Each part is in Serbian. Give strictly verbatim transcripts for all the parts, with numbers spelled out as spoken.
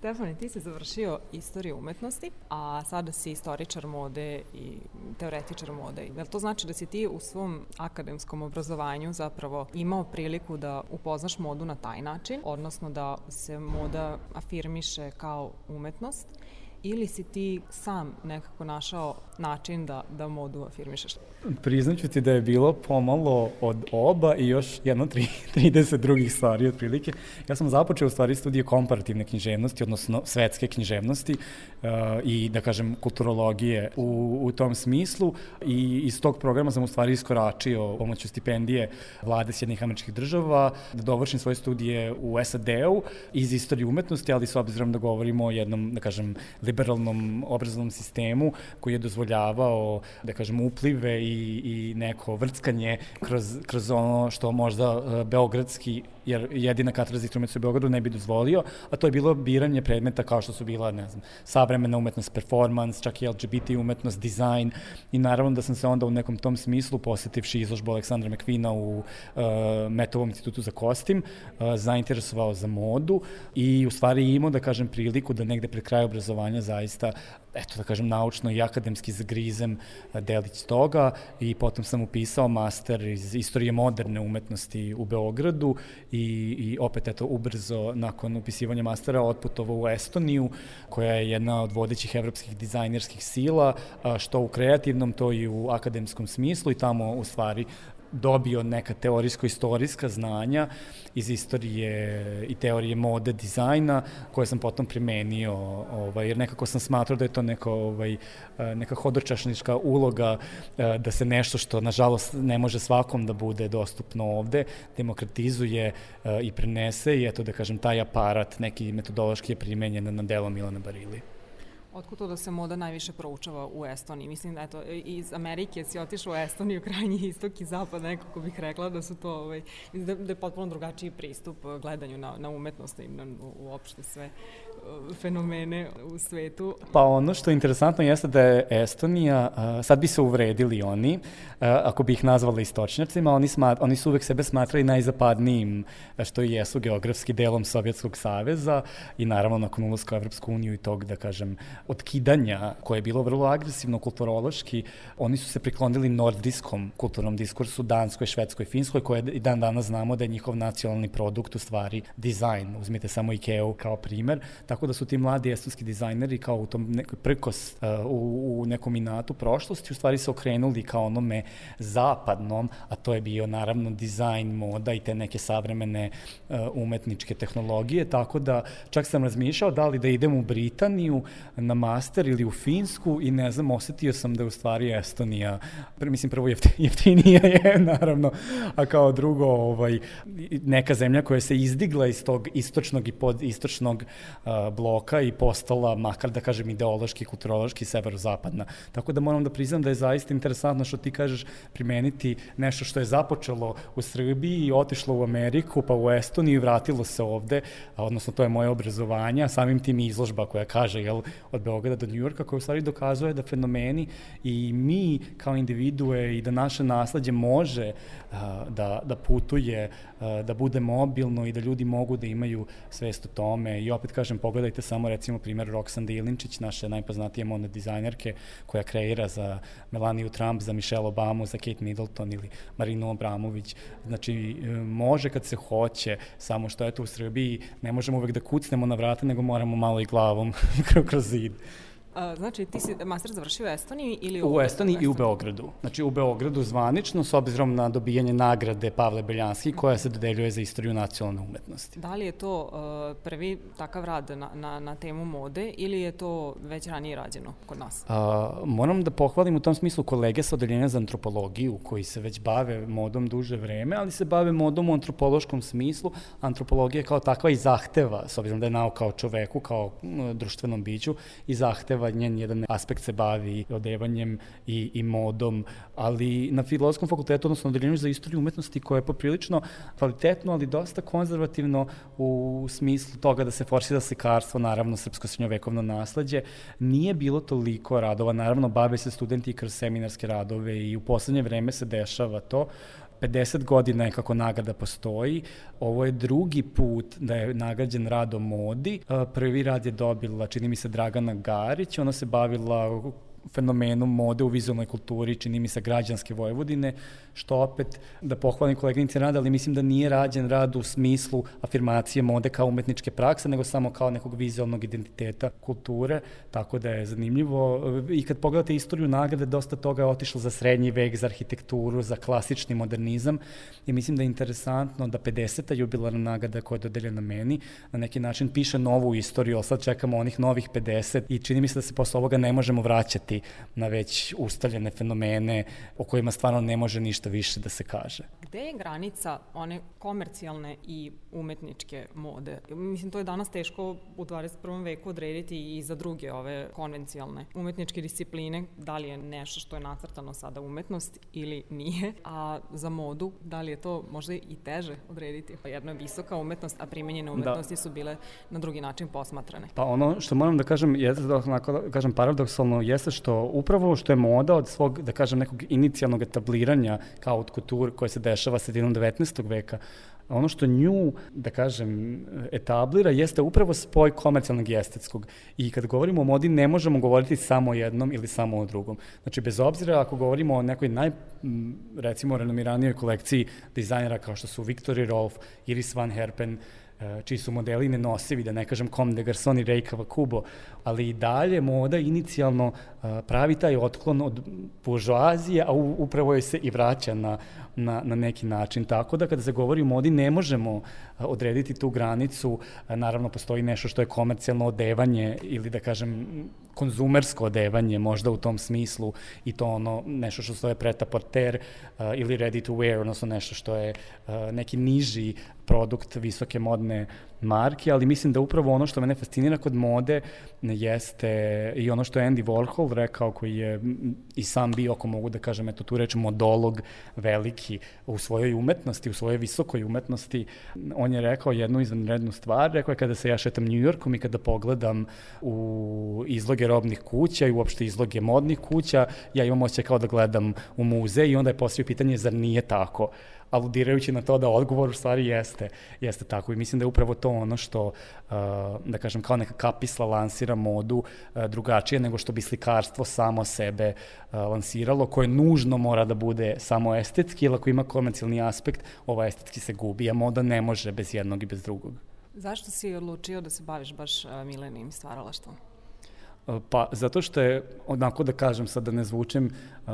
Stefane, ti si završio istoriju umetnosti, a sada si istoričar mode i teoretičar mode. Jel to znači da si ti u svom akademskom obrazovanju zapravo imao priliku da upoznaš modu na taj način, odnosno da se moda afirmiše kao umetnost, ili si ti sam nekako našao način da, da modu afirmišeš? Priznaću ti da je bilo pomalo od oba i još jedno trideset drugih stvari otprilike. Ja sam započeo u stvari studije komparativne književnosti, odnosno svetske književnosti uh, i da kažem kulturologije u, u tom smislu i iz tog programa sam u stvari iskoračio pomoću stipendije vlade Sjedinjenih Američkih Država da dovršim svoje studije u S A D-u iz istorije umetnosti, ali s obzirom da govorimo o jednom, da kažem, liberalnom obrazovnom sistemu koji je dozvoljavao, da kažem, uplive i, i neko vrckanje kroz, kroz ono što možda uh, beogradski, jer jedina katedra za istoriju umetnosti u Beogradu ne bi dozvolio, a to je bilo biranje predmeta kao što su bila, ne znam, savremena umetnost, performans, čak i L G B T umetnost, dizajn, i naravno da sam se onda u nekom tom smislu, posetivši izložbu Aleksandra McQueena u uh, Metovom institutu za kostim, uh, zainteresovao za modu i u stvari imao, da kažem, priliku da negde pred kraj obrazovanja zaista, eto da kažem, naučno i akademski zagrizem delić toga i potom sam upisao master iz istorije moderne umetnosti u Beogradu i, i opet eto ubrzo nakon upisivanja mastera otputovao u Estoniju, koja je jedna od vodećih evropskih dizajnerskih sila, što u kreativnom, to i u akademskom smislu, i tamo u stvari dobio neka teorijsko-istorijska znanja iz istorije i teorije mode, dizajna, koje sam potom primenio, ovaj, jer nekako sam smatrao da je to neko, ovaj, neka hodočašnička uloga, da se nešto što, nažalost, ne može svakom da bude dostupno ovde, demokratizuje i prenese, i eto, da kažem, taj aparat neki metodološki je primenjen na delo Milana Barili. Otkud to da se moda najviše proučava u Estoniji? Mislim, eto, iz Amerike si otišao u Estoniju, krajnji istok i zapad, nekako bih rekla da su to, ovaj, da, da je potpuno drugačiji pristup gledanju na, na umetnost i na uopšte sve fenomene u svetu. Pa ono što je interesantno jeste da je Estonija, sad bi se uvredili oni, ako bi ih nazvali istočnjacima, oni, smat, oni su uvek sebe smatrali najzapadnijim, što i jesu geografski delom Sovjetskog saveza, i naravno nakon ulaska u Evropsku uniju i tog, da kažem, otkidanja, koje je bilo vrlo agresivno kulturološki, oni su se priklonili nordijskom kulturnom diskursu, Danskoj, Švedskoj, Finskoj, koje i dan danas znamo da je njihov nacionalni produkt u stvari dizajn. Uzmite samo Ikeu kao primer. Tako da su ti mladi estonski dizajneri kao u tom nekoj prkos, uh, u, u nekom inatu prošlosti u stvari se okrenuli kao onome zapadnom, a to je bio naravno dizajn, moda i te neke savremene uh, umetničke tehnologije, tako da čak sam razmišljao da li da idem u Britaniju na master ili u Finsku i ne znam, osetio sam da je u stvari Estonija, mislim prvo jeftinija je naravno, a kao drugo ovaj, neka zemlja koja se izdigla iz tog istočnog i podistočnog uh, bloka i postala, makar da kažem ideološki, kulturološki, severozapadna. Tako da moram da priznam da je zaista interesantno što ti kažeš primeniti nešto što je započelo u Srbiji i otišlo u Ameriku, pa u Estoniju i vratilo se ovde, odnosno to je moje obrazovanje, a samim tim i izložba koja kaže, jel, od Beograda do Njujorka, koja u stvari dokazuje da fenomeni i mi kao individue i da naše nasleđe može a, da, da putuje, a, da bude mobilno i da ljudi mogu da imaju svest o tome. I opet kažem, pogledajte samo recimo primjer Roxande Ilinčić, naše najpoznatije modne dizajnerke, koja kreira za Melaniju Trump, za Michelle Obamu, za Kate Middleton ili Marinu Abramović. Znači, može kad se hoće, samo što je to u Srbiji, ne možemo uvek da kucnemo na vrata, nego moramo malo i glavom kroz zid. A, znači, ti si master završio u Estoniji ili u... U Estoniji i u Beogradu. Znači, u Beogradu zvanično, s obzirom na dobijanje nagrade Pavle Beljanski, koja se dodeljuje za istoriju nacionalne umetnosti. Da li je to uh, prvi takav rad na, na, na temu mode ili je to već ranije rađeno kod nas? A, moram da pohvalim u tom smislu kolege sa odeljenja za antropologiju, koji se već bave modom duže vreme, ali se bave modom u antropološkom smislu. Antropologija kao takva i zahteva, s obzirom da je nauka o čoveku, kao društvenom biću, i zahteva njen jedan aspekt se bavi odevanjem i, i modom, ali na Filozofskom fakultetu, odnosno na odeljenju za istoriju umetnosti, koje je poprilično kvalitetno, ali dosta konzervativno u smislu toga da se forsira slikarstvo, naravno srpsko srednjovekovno nasleđe, nije bilo toliko radova. Naravno, bave se studenti kroz seminarske radove i u poslednje vreme se dešava to. pedeset godina je kako nagrada postoji. Ovo je drugi put da je nagrađen rad o modi. Prvi rad je dobila, čini mi se, Dragana Garić. Ona se bavila fenomenu mode u vizualnoj kulturi, čini mi se, građanske Vojvodine, što opet, da pohvalim koleginice rada, ali mislim da nije rađen rad u smislu afirmacije mode kao umetničke prakse, nego samo kao nekog vizualnog identiteta kulture, tako da je zanimljivo. I kad pogledate istoriju nagrade, dosta toga je otišlo za srednji vek, za arhitekturu, za klasični modernizam i mislim da je interesantno da pedeseta jubilarna nagrada koja je dodeljena meni na neki način piše novu istoriju, ali sad čekamo onih novih pedeset i čini mi se da se posle ovoga ne možemo vraćati na već ustaljene fenomene o kojima stvarno ne može ništa više da se kaže. Gde je granica one komercijalne i umetničke mode? Mislim, to je danas teško u dvadeset prvom veku odrediti i za druge ove konvencijalne umetničke discipline, da li je nešto što je nacrtano sada umetnost ili nije, a za modu, da li je to možda i teže odrediti? Pa jedno je visoka umetnost, a primenjene umetnosti da. su bile na drugi način posmatrane. Pa ono što moram da kažem, je, da kažem paradoksalno, jeste što upravo što je moda od svog, da kažem, nekog inicijalnog etabliranja kao od kulture koje se dešava sredinom devetnaestog veka, ono što nju, da kažem, etablira jeste upravo spoj komercijalnog i estetskog. I kad govorimo o modi ne možemo govoriti samo o jednom ili samo o drugom. Znači, bez obzira ako govorimo o nekoj naj, recimo, renomiranijoj kolekciji dizajnera kao što su Viktor Rolf, Iris Van Herpen, čiji su modeli nenosivi, da ne kažem Comme des Garçons i Rei Kawakubo, ali i dalje moda inicijalno pravi taj otklon od buržoazije, a upravo joj se i vraća na, na, na neki način. Tako da kada se govori o modi ne možemo odrediti tu granicu, naravno postoji nešto što je komercijalno odevanje ili da kažem konzumersko odevanje možda u tom smislu i to ono nešto što stoje pret-a-porter uh, ili ready to wear, odnosno nešto što je uh, neki niži produkt visoke modne marke, ali mislim da upravo ono što mene fascinira kod mode jeste i ono što je Andy Warhol rekao, koji je i sam bio, ako mogu da kažem, eto tu reč, modolog veliki u svojoj umetnosti, u svojoj visokoj umetnosti. On je rekao jednu izvanrednu stvar, rekao je kada se ja šetam New Yorkom i kada pogledam u izloge robnih kuća i uopšte izloge modnih kuća, ja imam osjećaj kao da gledam u muzej i onda je postavio pitanje zar nije tako, aludirajući na to da odgovor u stvari jeste, jeste tako i mislim da je upravo to ono što, da kažem, kao neka kapisla lansira modu drugačije nego što bi slikarstvo samo sebe lansiralo, koje nužno mora da bude samo estetski, ili ako ima komercijalni aspekt, ova estetski se gubi, a moda ne može bez jednog i bez drugog. Zašto si odlučio da se baviš baš milenijim stvaralaštvom? Pa, zato što je, onako da kažem sad da ne zvučem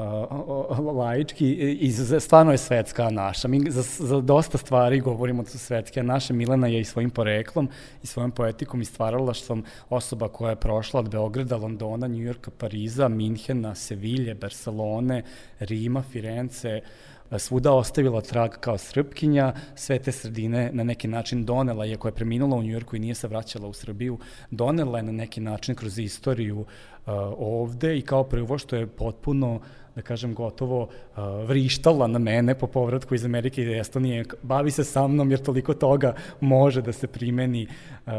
uh, laički, i stvarno je svetska naša. Mi za, za dosta stvari govorimo da su svetske, a naša Milena je i svojim poreklom, i svojom poetikom i stvaralaštvom osoba koja je prošla od Beograda, Londona, Njujorka, Pariza, Minhena, Sevilje, Barcelone, Rima, Firence, svuda ostavila trag kao Srpkinja, sve te sredine na neki način donela, iako je preminula u Njujorku i nije se vraćala u Srbiju, donela je na neki način kroz istoriju uh, ovde i kao prvo što je potpuno, da kažem, gotovo uh, vrištala na mene po povratku iz Amerike i Estonije, bavi se sa mnom jer toliko toga može da se primeni uh,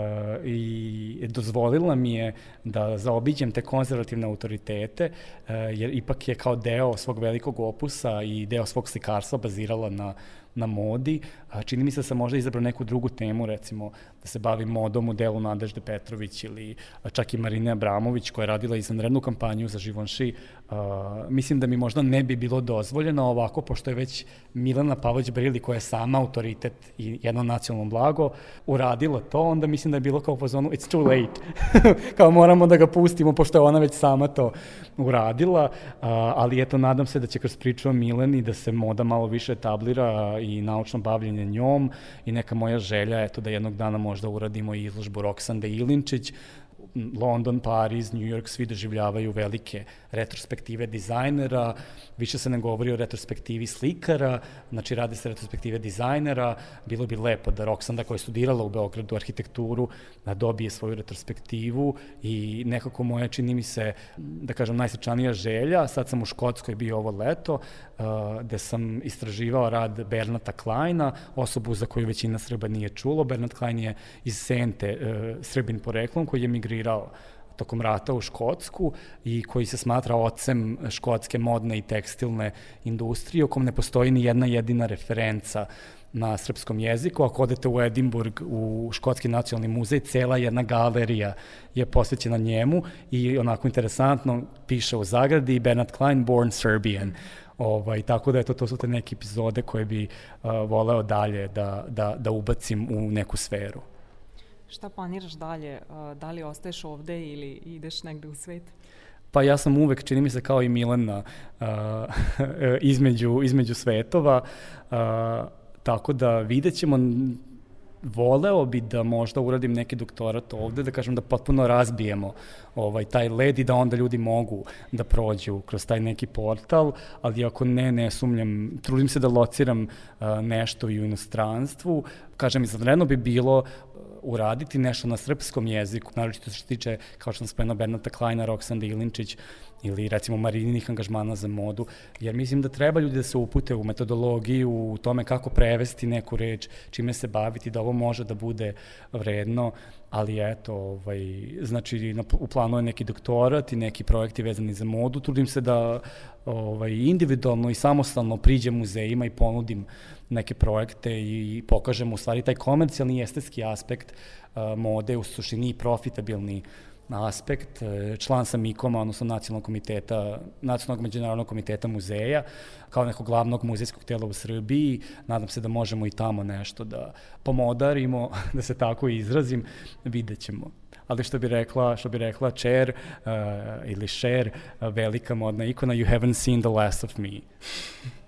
i dozvolila mi je da zaobiđem te konzervativne autoritete, uh, jer ipak je kao deo svog velikog opusa i deo svog slikarstva bazirala na na modi. Čini mi se da sam možda izabrao neku drugu temu, recimo da se bavim modom u delu Nadežde Petrović ili čak i Marine Abramović koja je radila izvanrednu kampanju za Givenchy. Uh, mislim da mi možda ne bi bilo dozvoljeno ovako, pošto je već Milena Pavlović-Brili, koja je sama autoritet i jedno nacionalno blago, uradila to, onda mislim da je bilo kao po zonu it's too late. Kao moramo da ga pustimo, pošto je ona već sama to uradila, uh, ali eto, nadam se da će kroz priču o Mileni da se moda malo više etablira i naučno bavljenje njom i neka moja želja, eto, da jednog dana možda uradimo i izložbu Roksande Ilinčić. London, Pariz, New York, svi doživljavaju velike retrospektive dizajnera, više se ne govori o retrospektivi slikara, znači rade se retrospektive dizajnera, bilo bi lepo da Roksanda koja je studirala u Beogradu arhitekturu dobije svoju retrospektivu i nekako moja, čini mi se, da kažem, najsrčanija želja, sad sam u Škotskoj bio ovo leto, gde sam istraživao rad Bernata Kleina, osobu za koju većina Srba nije čulo. Bernat Klein je iz Sente, Srbin poreklom, koji je migrirao tokom rata u Škotsku i koji se smatra ocem škotske modne i tekstilne industrije, u kom ne postoji ni jedna jedina referenca na srpskom jeziku. Ako odete u Edinburgh, u Škotski nacionalni muzej, cela jedna galerija je posvećena njemu i onako interesantno piše u zagradi Bernard Klein, Born Serbian. Ovaj, tako da eto, to su te neke epizode koje bi uh, voleo dalje da, da, da ubacim u neku sferu. Šta planiraš dalje? Da li ostaješ ovde ili ideš negde u svet? Pa ja sam uvek, čini mi se kao i Milena, uh, između, između svetova, uh, tako da vidjet ćemo. Voleo bi da možda uradim neki doktorat ovde, da kažem da potpuno razbijemo ovaj, taj led i da onda ljudi mogu da prođu kroz taj neki portal, ali ako ne, ne sumnjam, trudim se da lociram uh, nešto i u inostranstvu. Kažem, izvanredno bi bilo uraditi nešto na srpskom jeziku, naročito što se tiče, kao što sam spomenuo, Bernarda Kleina, Roksande Ilinčić ili recimo Marininih angažmana za modu, jer mislim da treba ljudi da se upute u metodologiju, u tome kako prevesti neku reč, čime se baviti, da ovo može da bude vredno, ali eto, ovaj, znači u planu je neki doktorat i neki projekti vezani za modu, trudim se da ovaj, individualno i samostalno priđem muzejima i ponudim neke projekte i pokažem u stvari taj komercijalni i estetski aspekt uh, mode, u suštini i profitabilni aspekt. Član sam I K O M-a, odnosno Nacionalnog komiteta, Nacionalnog međunarodnog komiteta muzeja, kao nekog glavnog muzejskog tela u Srbiji. Nadam se da možemo i tamo nešto da pomodarimo, da se tako izrazim, vidjet ćemo. Ali što bi rekla, što bi rekla Cher uh, ili Cher, uh, velika modna ikona, you haven't seen the last of me.